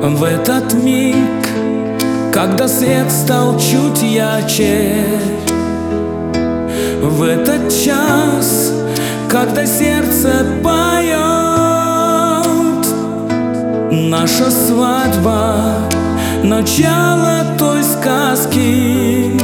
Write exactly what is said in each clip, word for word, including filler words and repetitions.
В этот миг, когда свет стал чуть ярче, в этот час, когда сердце поет, наша свадьба — начало той сказки,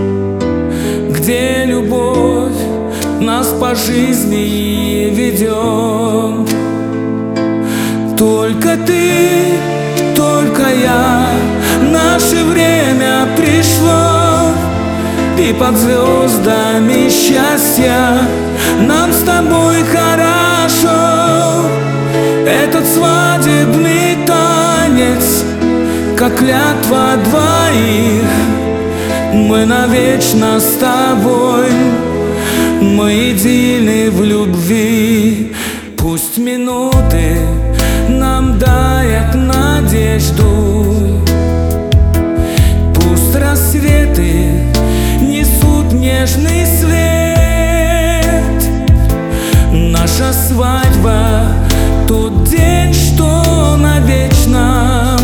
где любовь нас по жизни ведет. Только ты, только я, наше время пришло, и под звездами счастья нам с тобой хорошо. Этот свадебный танец, как клятва двоих, мы навечно с тобой, мы едины в любви. Пусть минуты нам дают надежду, пусть рассветы несут нежный свет. Наша свадьба — тот день, что навечно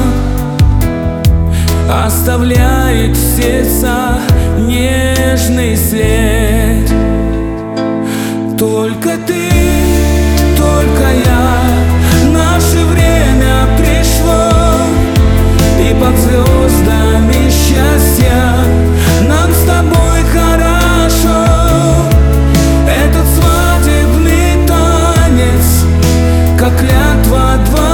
оставляет в сердце нежный след. Только ты, только я, наше время пришло, и под звездами счастья нам с тобой хорошо. Этот свадебный танец, как клятва двоих,